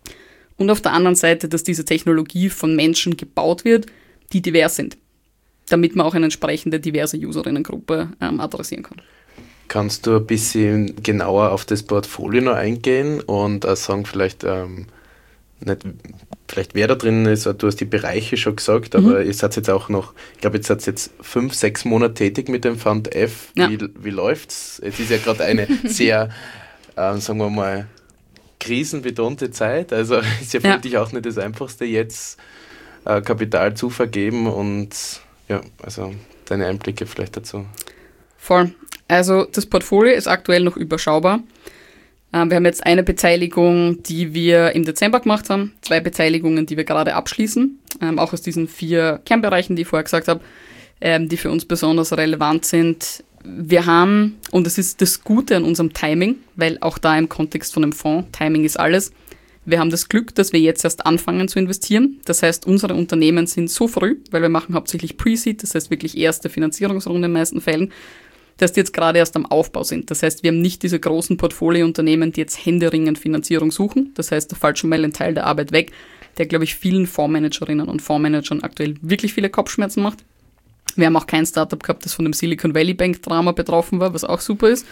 Und auf der anderen Seite, dass diese Technologie von Menschen gebaut wird, die divers sind, damit man auch eine entsprechende diverse Userinnengruppe ähm, adressieren kann. Kannst du ein bisschen genauer auf das Portfolio noch eingehen und auch sagen, vielleicht, ähm, nicht, vielleicht wer da drin ist, du hast die Bereiche schon gesagt, aber mhm. ihr seid jetzt auch noch, ich glaube, jetzt seid ihr jetzt fünf, sechs Monate tätig mit dem Fund F. Ja. Wie, wie läuft's? Es ist ja gerade eine sehr, ähm, sagen wir mal, krisenbetonte Zeit, also ist ja für dich ja auch nicht das Einfachste, jetzt äh, Kapital zu vergeben und ja, also deine Einblicke vielleicht dazu. Voll. Also das Portfolio ist aktuell noch überschaubar. Ähm, wir haben jetzt eine Beteiligung, die wir im Dezember gemacht haben, zwei Beteiligungen, die wir gerade abschließen, ähm, auch aus diesen vier Kernbereichen, die ich vorher gesagt habe, ähm, die für uns besonders relevant sind. Wir haben, und das ist das Gute an unserem Timing, weil auch da im Kontext von einem Fonds, Timing ist alles, wir haben das Glück, dass wir jetzt erst anfangen zu investieren. Das heißt, unsere Unternehmen sind so früh, weil wir machen hauptsächlich Pre-Seed, das heißt wirklich erste Finanzierungsrunde in den meisten Fällen, dass die jetzt gerade erst am Aufbau sind. Das heißt, wir haben nicht diese großen Portfoliounternehmen, die jetzt händeringend Finanzierung suchen. Das heißt, da fällt schon mal ein Teil der Arbeit weg, der, glaube ich, vielen Fondsmanagerinnen und Fondsmanagern aktuell wirklich viele Kopfschmerzen macht. Wir haben auch kein Startup gehabt, das von dem Silicon Valley Bank Drama betroffen war, was auch super ist.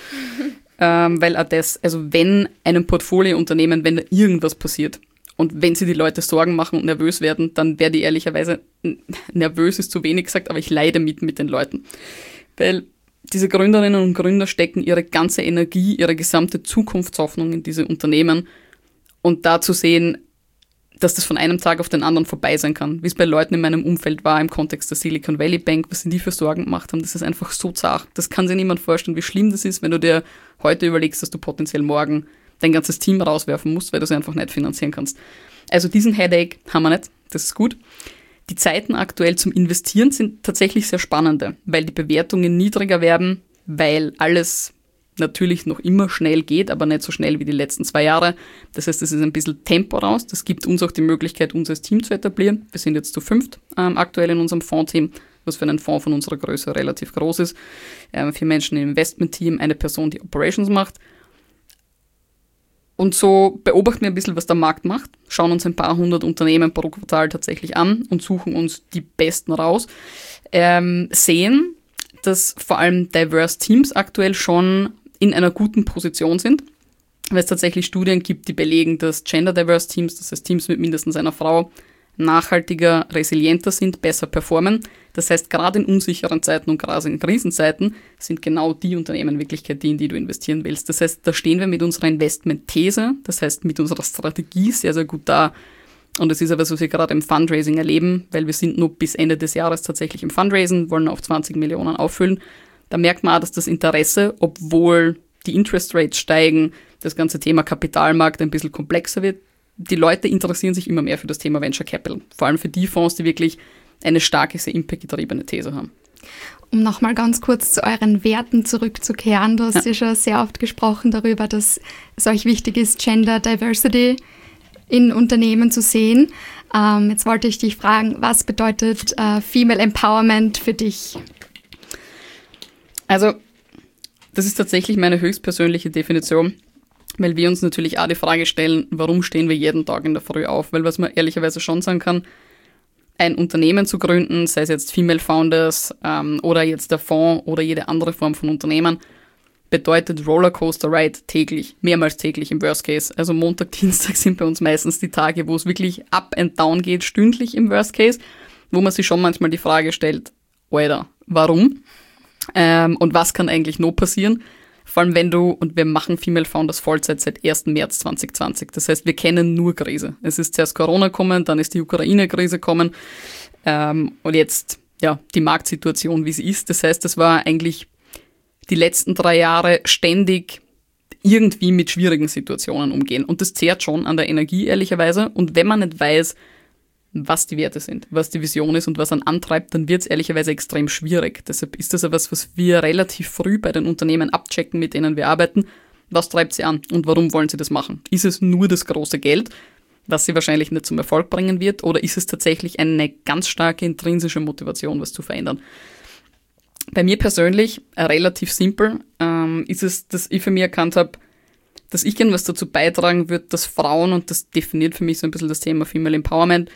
Ähm, weil auch das, also wenn einem Portfoliounternehmen, wenn da irgendwas passiert und wenn sie die Leute Sorgen machen und nervös werden, dann werde ich ehrlicherweise, nervös ist zu wenig gesagt, aber ich leide mit mit den Leuten. Weil diese Gründerinnen und Gründer stecken ihre ganze Energie, ihre gesamte Zukunftshoffnung in diese Unternehmen und da zu sehen, dass das von einem Tag auf den anderen vorbei sein kann, wie es bei Leuten in meinem Umfeld war im Kontext der Silicon Valley Bank, was sie die für Sorgen gemacht haben, das ist einfach so zart. Das kann sich niemand vorstellen, wie schlimm das ist, wenn du dir heute überlegst, dass du potenziell morgen dein ganzes Team rauswerfen musst, weil du es einfach nicht finanzieren kannst. Also diesen Headache haben wir nicht, das ist gut. Die Zeiten aktuell zum Investieren sind tatsächlich sehr spannende, weil die Bewertungen niedriger werden, weil alles natürlich noch immer schnell geht, aber nicht so schnell wie die letzten zwei Jahre. Das heißt, es ist ein bisschen Tempo raus. Das gibt uns auch die Möglichkeit, uns als Team zu etablieren. Wir sind jetzt zu fünft ähm, aktuell in unserem Fondsteam, was für einen Fonds von unserer Größe relativ groß ist. Ähm, vier Menschen im Investment-Team, eine Person, die Operations macht. Und so beobachten wir ein bisschen, was der Markt macht, schauen uns ein paar hundert Unternehmen pro Quartal tatsächlich an und suchen uns die besten raus. Ähm, sehen, dass vor allem Diverse Teams aktuell schon in einer guten Position sind, weil es tatsächlich Studien gibt, die belegen, dass Gender-Diverse Teams, das heißt Teams mit mindestens einer Frau, nachhaltiger, resilienter sind, besser performen. Das heißt, gerade in unsicheren Zeiten und gerade in Krisenzeiten sind genau die Unternehmen in Wirklichkeit die, in die du investieren willst. Das heißt, da stehen wir mit unserer Investment-These, das heißt mit unserer Strategie sehr, sehr gut da. Und das ist aber, was wir gerade im Fundraising erleben, weil wir sind nur bis Ende des Jahres tatsächlich im Fundraising, wollen auf zwanzig Millionen auffüllen. Da merkt man auch, dass das Interesse, obwohl die Interest Rates steigen, das ganze Thema Kapitalmarkt ein bisschen komplexer wird. Die Leute interessieren sich immer mehr für das Thema Venture Capital. Vor allem für die Fonds, die wirklich eine starke, sehr impact-getriebene These haben. Um nochmal ganz kurz zu euren Werten zurückzukehren. Du hast ja. ja schon sehr oft gesprochen darüber, dass es euch wichtig ist, Gender Diversity in Unternehmen zu sehen. Ähm, jetzt wollte ich dich fragen, was bedeutet äh, Female Empowerment für dich? Also, das ist tatsächlich meine höchstpersönliche Definition, weil wir uns natürlich auch die Frage stellen, warum stehen wir jeden Tag in der Früh auf? Weil was man ehrlicherweise schon sagen kann, ein Unternehmen zu gründen, sei es jetzt Female Founders ähm, oder jetzt der Fonds oder jede andere Form von Unternehmen, bedeutet Rollercoaster Ride täglich, mehrmals täglich im Worst Case. Also Montag, Dienstag sind bei uns meistens die Tage, wo es wirklich up and down geht, stündlich im Worst Case, wo man sich schon manchmal die Frage stellt, Alter, warum? Ähm, und was kann eigentlich noch passieren? Vor allem wenn du, und wir machen Female Founders Vollzeit seit ersten März zwanzig zwanzig, das heißt, wir kennen nur Krise. Es ist zuerst Corona gekommen, dann ist die Ukraine-Krise gekommen ähm, und jetzt ja die Marktsituation, wie sie ist. Das heißt, das war eigentlich die letzten drei Jahre ständig irgendwie mit schwierigen Situationen umgehen. Und das zehrt schon an der Energie, ehrlicherweise. Und wenn man nicht weiß, was die Werte sind, was die Vision ist und was einen antreibt, dann wird es ehrlicherweise extrem schwierig. Deshalb ist das etwas, was wir relativ früh bei den Unternehmen abchecken, mit denen wir arbeiten. Was treibt sie an und warum wollen sie das machen? Ist es nur das große Geld, was sie wahrscheinlich nicht zum Erfolg bringen wird, oder ist es tatsächlich eine ganz starke intrinsische Motivation, was zu verändern? Bei mir persönlich, äh, relativ simpel, ähm, ist es, dass ich für mich erkannt habe, dass ich gerne was dazu beitragen würde, dass Frauen, und das definiert für mich so ein bisschen das Thema Female Empowerment,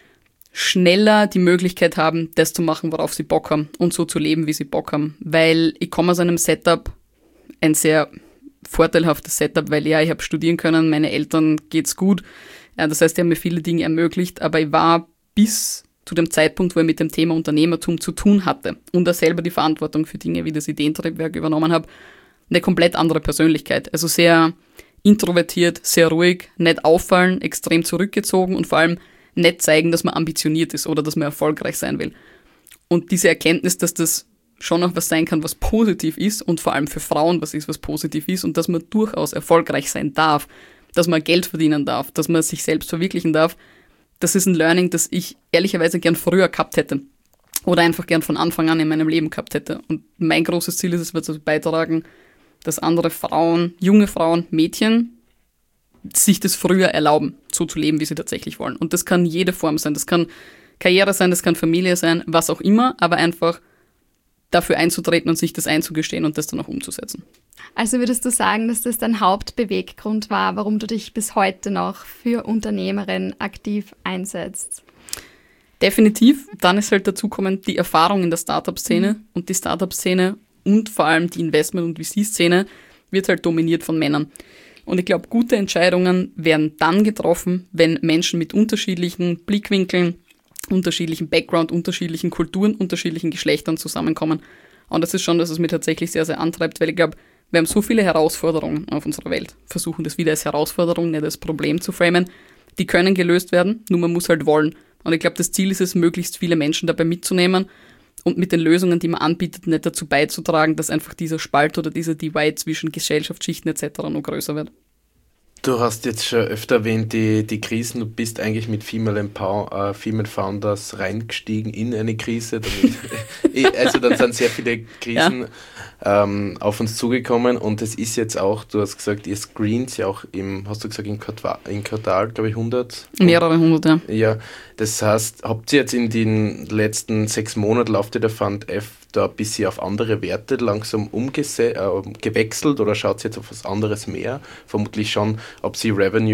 schneller die Möglichkeit haben, das zu machen, worauf sie Bock haben und so zu leben, wie sie Bock haben. Weil ich komme aus einem Setup, ein sehr vorteilhaftes Setup, weil ja, ich habe studieren können, meine Eltern geht's gut. Ja, das heißt, die haben mir viele Dinge ermöglicht, aber ich war bis zu dem Zeitpunkt, wo ich mit dem Thema Unternehmertum zu tun hatte und da selber die Verantwortung für Dinge wie das Ideentriebwerk übernommen habe, eine komplett andere Persönlichkeit. Also sehr introvertiert, sehr ruhig, nicht auffallen, extrem zurückgezogen und vor allem nicht zeigen, dass man ambitioniert ist oder dass man erfolgreich sein will. Und diese Erkenntnis, dass das schon noch was sein kann, was positiv ist und vor allem für Frauen was ist, was positiv ist und dass man durchaus erfolgreich sein darf, dass man Geld verdienen darf, dass man sich selbst verwirklichen darf, das ist ein Learning, das ich ehrlicherweise gern früher gehabt hätte oder einfach gern von Anfang an in meinem Leben gehabt hätte. Und mein großes Ziel ist es, dazu beitragen, dass andere Frauen, junge Frauen, Mädchen sich das früher erlauben, so zu leben, wie sie tatsächlich wollen. Und das kann jede Form sein. Das kann Karriere sein, das kann Familie sein, was auch immer, aber einfach dafür einzutreten und sich das einzugestehen und das dann auch umzusetzen. Also würdest du sagen, dass das dein Hauptbeweggrund war, warum du dich bis heute noch für Unternehmerin aktiv einsetzt? Definitiv. Dann ist halt dazu kommend die Erfahrung in der Startup-Szene mhm. und die Startup-Szene und vor allem die Investment- und V C-Szene wird halt dominiert von Männern. Und ich glaube, gute Entscheidungen werden dann getroffen, wenn Menschen mit unterschiedlichen Blickwinkeln, unterschiedlichen Background, unterschiedlichen Kulturen, unterschiedlichen Geschlechtern zusammenkommen. Und das ist schon, dass es mich tatsächlich sehr, sehr antreibt, weil ich glaube, wir haben so viele Herausforderungen auf unserer Welt, versuchen das wieder als Herausforderung, nicht als Problem zu framen. Die können gelöst werden, nur man muss halt wollen. Und ich glaube, das Ziel ist es, möglichst viele Menschen dabei mitzunehmen und mit den Lösungen, die man anbietet, nicht dazu beizutragen, dass einfach dieser Spalt oder dieser Divide zwischen Gesellschaftsschichten et cetera noch größer wird. Du hast jetzt schon öfter erwähnt, die, die Krisen. Du bist eigentlich mit Female, Empower, äh, Female Founders reingestiegen in eine Krise. Damit, also dann sind sehr viele Krisen ja. ähm, auf uns zugekommen und es ist jetzt auch, du hast gesagt, ihr screent ja auch im, hast du gesagt, im Quartal, in Quartal glaube ich, hundert? Mehrere hundert, ja. Ja, das heißt, habt ihr jetzt in den letzten sechs Monaten, lauft ihr der Fund F da ein bisschen auf andere Werte langsam umgese- äh, gewechselt oder schaut ihr jetzt auf was anderes mehr? Vermutlich schon, ob sie Revenue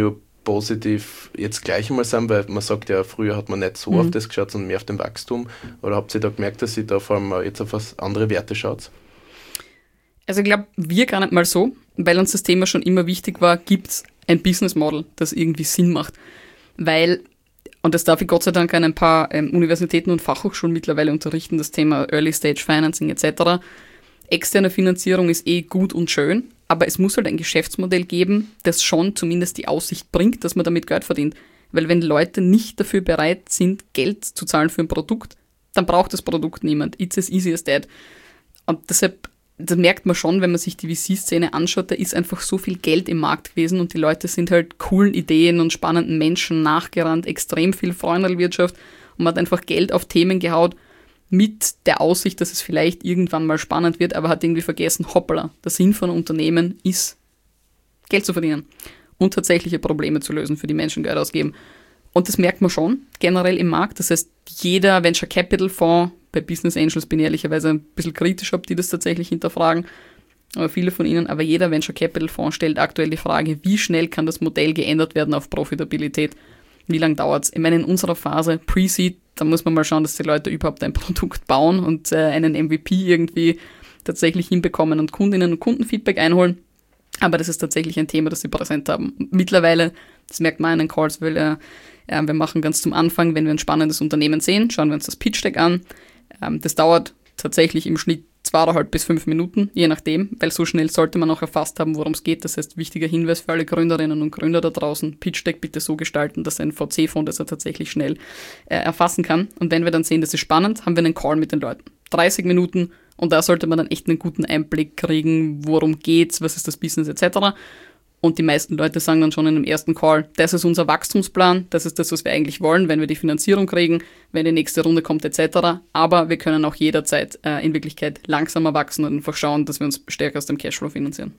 positiv jetzt gleich einmal sind, weil man sagt ja, früher hat man nicht so mhm. auf das geschaut, sondern mehr auf den Wachstum. Oder habt ihr da gemerkt, dass ihr da vor allem jetzt auf was andere Werte schaut? Also ich glaube, wir gar nicht mal so, weil uns das Thema schon immer wichtig war, gibt es ein Business Model, das irgendwie Sinn macht. Weil, und das darf ich Gott sei Dank an ein paar ähm, Universitäten und Fachhochschulen mittlerweile unterrichten, das Thema Early Stage Financing et cetera. Externe Finanzierung ist eh gut und schön, aber es muss halt ein Geschäftsmodell geben, das schon zumindest die Aussicht bringt, dass man damit Geld verdient. Weil wenn Leute nicht dafür bereit sind, Geld zu zahlen für ein Produkt, dann braucht das Produkt niemand. It's as easy as that. Und deshalb, das merkt man schon, wenn man sich die V C-Szene anschaut, da ist einfach so viel Geld im Markt gewesen und die Leute sind halt coolen Ideen und spannenden Menschen nachgerannt, extrem viel Freundelwirtschaft und man hat einfach Geld auf Themen gehaut, mit der Aussicht, dass es vielleicht irgendwann mal spannend wird, aber hat irgendwie vergessen, hoppala, der Sinn von Unternehmen ist, Geld zu verdienen und tatsächliche Probleme zu lösen, für die Menschen Geld ausgeben. Und das merkt man schon generell im Markt. Das heißt, jeder Venture Capital Fonds, bei Business Angels bin ich ehrlicherweise ein bisschen kritisch, ob die das tatsächlich hinterfragen, aber viele von ihnen, aber jeder Venture Capital Fonds stellt aktuell die Frage, wie schnell kann das Modell geändert werden auf Profitabilität? Wie lange dauert es? Ich meine, in unserer Phase Pre-Seed, da muss man mal schauen, dass die Leute überhaupt ein Produkt bauen und äh, einen M V P irgendwie tatsächlich hinbekommen und Kundinnen und Kundenfeedback einholen. Aber das ist tatsächlich ein Thema, das sie präsent haben. Und mittlerweile, das merkt man in den Calls, weil äh, äh, wir machen ganz zum Anfang, wenn wir ein spannendes Unternehmen sehen, schauen wir uns das Pitch-Deck an. Ähm, das dauert tatsächlich im Schnitt zweieinhalb bis fünf Minuten, je nachdem, weil so schnell sollte man auch erfasst haben, worum es geht. Das heißt, wichtiger Hinweis für alle Gründerinnen und Gründer da draußen, Pitch-Deck bitte so gestalten, dass ein V C-Fonds das er tatsächlich schnell äh, erfassen kann. Und wenn wir dann sehen, das ist spannend, haben wir einen Call mit den Leuten. dreißig Minuten und da sollte man dann echt einen guten Einblick kriegen, worum geht's, was ist das Business et cetera. Und die meisten Leute sagen dann schon in dem ersten Call, das ist unser Wachstumsplan, das ist das, was wir eigentlich wollen, wenn wir die Finanzierung kriegen, wenn die nächste Runde kommt et cetera. Aber wir können auch jederzeit äh, in Wirklichkeit langsamer wachsen und einfach schauen, dass wir uns stärker aus dem Cashflow finanzieren.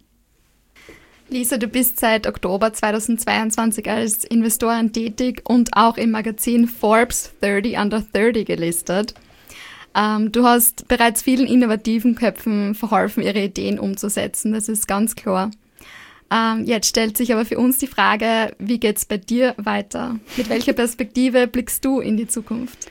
Lisa, du bist seit Oktober zweitausendzweiundzwanzig als Investorin tätig und auch im Magazin Forbes dreißig Under dreißig gelistet. Ähm, du hast bereits vielen innovativen Köpfen verholfen, ihre Ideen umzusetzen, das ist ganz klar. Ähm, jetzt stellt sich aber für uns die Frage, wie geht es bei dir weiter? Mit welcher Perspektive blickst du in die Zukunft?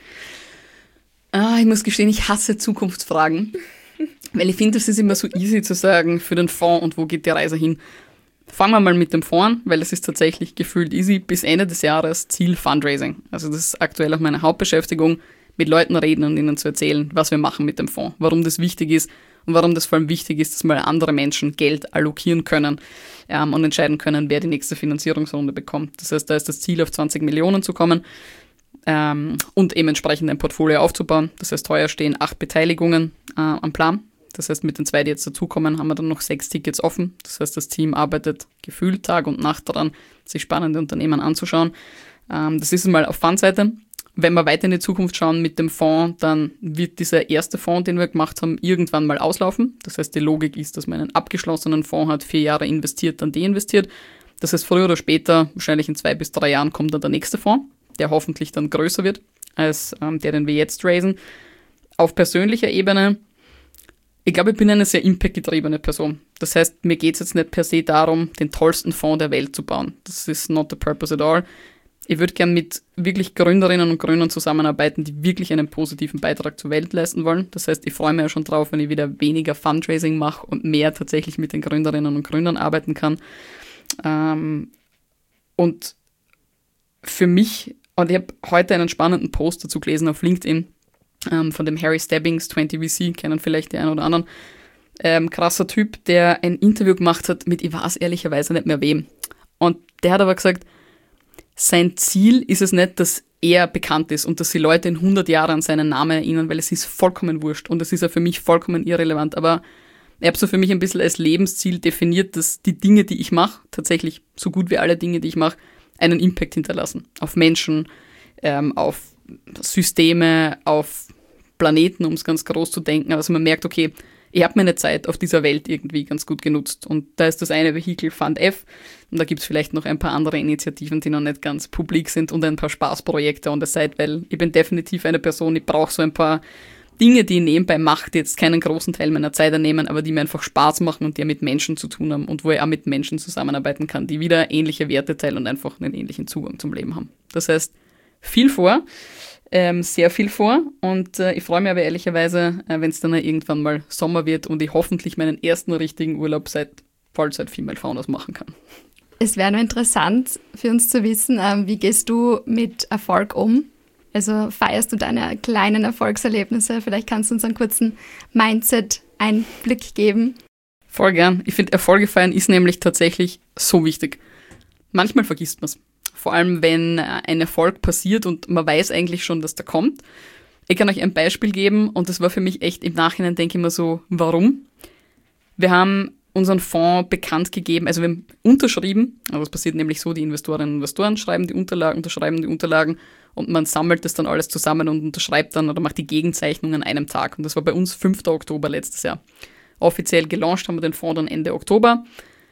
Ah, ich muss gestehen, ich hasse Zukunftsfragen, weil ich finde, es ist immer so easy zu sagen, für den Fonds und wo geht die Reise hin. Fangen wir mal mit dem Fonds an, weil es ist tatsächlich gefühlt easy. Bis Ende des Jahres Ziel Fundraising. Also das ist aktuell auch meine Hauptbeschäftigung, mit Leuten reden und ihnen zu erzählen, was wir machen mit dem Fonds, warum das wichtig ist und warum das vor allem wichtig ist, dass mal andere Menschen Geld allokieren können ähm, und entscheiden können, wer die nächste Finanzierungsrunde bekommt. Das heißt, da ist das Ziel, auf zwanzig Millionen zu kommen ähm, und eben entsprechend ein Portfolio aufzubauen. Das heißt, heuer stehen acht Beteiligungen äh, am Plan. Das heißt, mit den zwei, die jetzt dazukommen, haben wir dann noch sechs Tickets offen. Das heißt, das Team arbeitet gefühlt Tag und Nacht daran, sich spannende Unternehmen anzuschauen. Ähm, das ist mal auf Fundseite. Wenn wir weiter in die Zukunft schauen mit dem Fonds, dann wird dieser erste Fonds, den wir gemacht haben, irgendwann mal auslaufen. Das heißt, die Logik ist, dass man einen abgeschlossenen Fonds hat, vier Jahre investiert, dann deinvestiert. Das heißt, früher oder später, wahrscheinlich in zwei bis drei Jahren, kommt dann der nächste Fonds, der hoffentlich dann größer wird als ähm, der, den wir jetzt raisen. Auf persönlicher Ebene, ich glaube, ich bin eine sehr impactgetriebene Person. Das heißt, mir geht es jetzt nicht per se darum, den tollsten Fonds der Welt zu bauen. Das ist not the purpose at all. Ich würde gern mit wirklich Gründerinnen und Gründern zusammenarbeiten, die wirklich einen positiven Beitrag zur Welt leisten wollen. Das heißt, ich freue mich ja schon drauf, wenn ich wieder weniger Fundraising mache und mehr tatsächlich mit den Gründerinnen und Gründern arbeiten kann. Ähm, und für mich, und ich habe heute einen spannenden Post dazu gelesen auf LinkedIn, ähm, von dem Harry Stebbings, zwanzig V C, kennen vielleicht die einen oder anderen. Ähm, krasser Typ, der ein Interview gemacht hat mit, ich weiß ehrlicherweise nicht mehr wem. Und der hat aber gesagt, sein Ziel ist es nicht, dass er bekannt ist und dass die Leute in hundert Jahren an seinen Namen erinnern, weil es ist vollkommen wurscht und es ist ja für mich vollkommen irrelevant. Aber ich habe so für mich ein bisschen als Lebensziel definiert, dass die Dinge, die ich mache, tatsächlich so gut wie alle Dinge, die ich mache, einen Impact hinterlassen. Auf Menschen, ähm, auf Systeme, auf Planeten, um es ganz groß zu denken. Also man merkt, okay, ich habe meine Zeit auf dieser Welt irgendwie ganz gut genutzt. Und da ist das eine Vehikel Fund F und da gibt es vielleicht noch ein paar andere Initiativen, die noch nicht ganz publik sind und ein paar Spaßprojekte on the side, weil ich bin definitiv eine Person, ich brauche so ein paar Dinge, die ich nebenbei mache, die jetzt keinen großen Teil meiner Zeit einnehmen, aber die mir einfach Spaß machen und die mit Menschen zu tun haben und wo ich auch mit Menschen zusammenarbeiten kann, die wieder ähnliche Werte teilen und einfach einen ähnlichen Zugang zum Leben haben. Das heißt, viel vor, ähm, sehr viel vor und äh, ich freue mich aber ehrlicherweise, äh, wenn es dann irgendwann mal Sommer wird und ich hoffentlich meinen ersten richtigen Urlaub seit Vollzeit-Female Founders machen kann. Es wäre nur interessant für uns zu wissen, ähm, wie gehst du mit Erfolg um? Also feierst du deine kleinen Erfolgserlebnisse? Vielleicht kannst du uns einen kurzen Mindset-Einblick geben. Voll gern. Ich finde, Erfolge feiern ist nämlich tatsächlich so wichtig. Manchmal vergisst man es. Vor allem, wenn ein Erfolg passiert und man weiß eigentlich schon, dass der kommt. Ich kann euch ein Beispiel geben und das war für mich echt im Nachhinein, denke ich mir so, warum? Wir haben unseren Fonds bekannt gegeben, also wir haben unterschrieben, also es passiert nämlich so, die Investorinnen und Investoren schreiben die Unterlagen, unterschreiben die Unterlagen und man sammelt das dann alles zusammen und unterschreibt dann oder macht die Gegenzeichnung an einem Tag. Und das war bei uns fünfter Oktober letztes Jahr. Offiziell gelauncht haben wir den Fonds dann Ende Oktober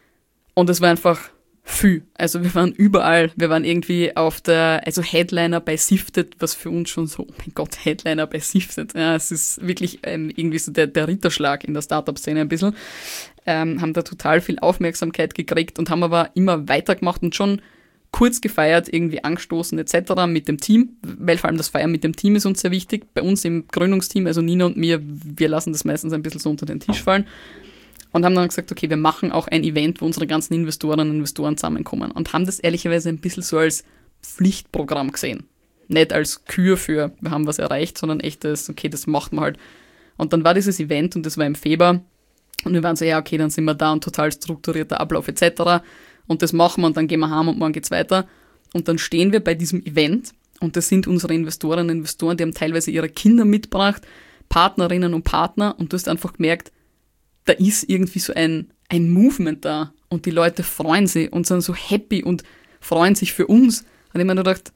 und es war einfach viel. Also wir waren überall, wir waren irgendwie auf der, also Headliner bei Sifted, was für uns schon so, oh mein Gott, Headliner bei Sifted. Ja, es ist wirklich ähm, irgendwie so der, der Ritterschlag in der Startup-Szene ein bisschen. Ähm, haben da total viel Aufmerksamkeit gekriegt und haben aber immer weitergemacht und schon kurz gefeiert, irgendwie angestoßen et cetera mit dem Team, weil vor allem das Feiern mit dem Team ist uns sehr wichtig. Bei uns im Gründungsteam, also Nina und mir, wir lassen das meistens ein bisschen so unter den Tisch fallen. Und haben dann gesagt, okay, wir machen auch ein Event, wo unsere ganzen Investorinnen und Investoren zusammenkommen. Und haben das ehrlicherweise ein bisschen so als Pflichtprogramm gesehen. Nicht als Kür für, wir haben was erreicht, sondern echt das, okay, das macht man halt. Und dann war dieses Event und das war im Februar. Und wir waren so, ja, okay, dann sind wir da und total strukturierter Ablauf et cetera. Und das machen wir und dann gehen wir heim und morgen geht's weiter. Und dann stehen wir bei diesem Event und das sind unsere Investorinnen und Investoren, die haben teilweise ihre Kinder mitgebracht, Partnerinnen und Partner und du hast einfach gemerkt, da ist irgendwie so ein, ein Movement da und die Leute freuen sich und sind so happy und freuen sich für uns. Und ich mir nur gedacht,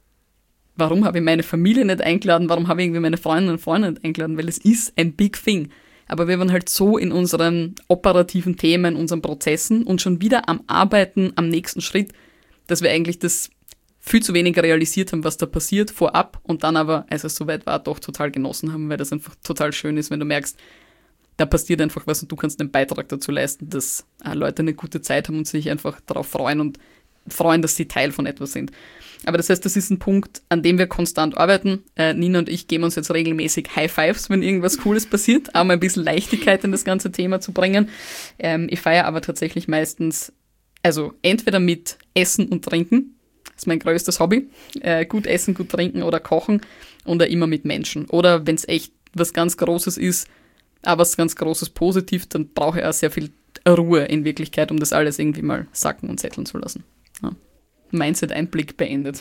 warum habe ich meine Familie nicht eingeladen, warum habe ich irgendwie meine Freundinnen und Freunde nicht eingeladen, weil es ist ein Big Thing. Aber wir waren halt so in unseren operativen Themen, unseren Prozessen und schon wieder am Arbeiten, am nächsten Schritt, dass wir eigentlich das viel zu wenig realisiert haben, was da passiert vorab und dann aber, als es soweit war, doch total genossen haben, weil das einfach total schön ist, wenn du merkst, da passiert einfach was und du kannst einen Beitrag dazu leisten, dass äh, Leute eine gute Zeit haben und sich einfach darauf freuen und freuen, dass sie Teil von etwas sind. Aber das heißt, das ist ein Punkt, an dem wir konstant arbeiten. Äh, Nina und ich geben uns jetzt regelmäßig High Fives, wenn irgendwas Cooles passiert, um ein bisschen Leichtigkeit in das ganze Thema zu bringen. Ähm, ich feiere aber tatsächlich meistens, also entweder mit Essen und Trinken, das ist mein größtes Hobby, äh, gut essen, gut trinken oder kochen oder immer mit Menschen. Oder wenn es echt was ganz Großes ist, aber was ganz Großes positiv, dann brauche ich auch sehr viel Ruhe in Wirklichkeit, um das alles irgendwie mal sacken und setteln zu lassen. Ja. Mindset-Einblick beendet.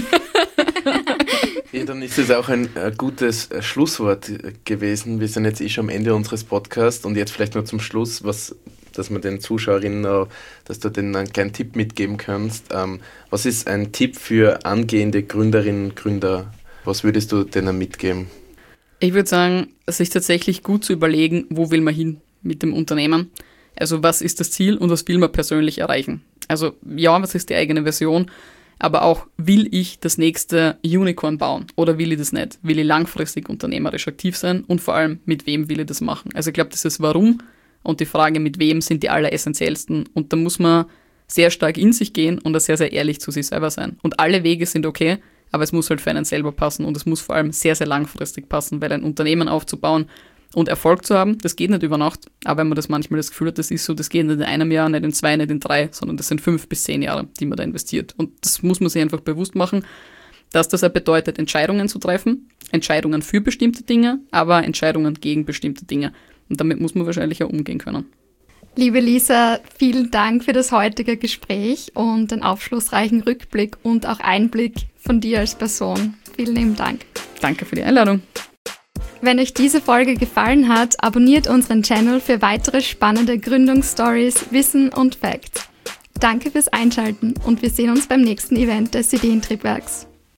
Ja, dann ist es auch ein, ein gutes Schlusswort gewesen. Wir sind jetzt eh schon am Ende unseres Podcasts und jetzt vielleicht nur zum Schluss, was, dass wir den Zuschauerinnen, auch, dass du denen einen kleinen Tipp mitgeben kannst. Ähm, was ist ein Tipp für angehende Gründerinnen und Gründer? Was würdest du denen mitgeben? Ich würde sagen, sich tatsächlich gut zu überlegen, wo will man hin mit dem Unternehmen. Also was ist das Ziel und was will man persönlich erreichen. Also ja, was ist die eigene Version, aber auch, will ich das nächste Unicorn bauen oder will ich das nicht? Will ich langfristig unternehmerisch aktiv sein und vor allem, mit wem will ich das machen? Also ich glaube, das ist Warum und die Frage, mit wem, sind die alleressentiellsten und da muss man sehr stark in sich gehen und sehr, sehr ehrlich zu sich selber sein. Und alle Wege sind okay, aber es muss halt für einen selber passen und es muss vor allem sehr, sehr langfristig passen, weil ein Unternehmen aufzubauen und Erfolg zu haben, das geht nicht über Nacht, aber wenn man das manchmal das Gefühl hat, das ist so, das geht nicht in einem Jahr, nicht in zwei, nicht in drei, sondern das sind fünf bis zehn Jahre, die man da investiert. Und das muss man sich einfach bewusst machen, dass das auch bedeutet, Entscheidungen zu treffen, Entscheidungen für bestimmte Dinge, aber Entscheidungen gegen bestimmte Dinge. Und damit muss man wahrscheinlich auch umgehen können. Liebe Lisa, vielen Dank für das heutige Gespräch und den aufschlussreichen Rückblick und auch Einblick von dir als Person. Vielen lieben Dank. Danke für die Einladung. Wenn euch diese Folge gefallen hat, abonniert unseren Channel für weitere spannende Gründungsstories, Wissen und Facts. Danke fürs Einschalten und wir sehen uns beim nächsten Event des Ideentriebwerks.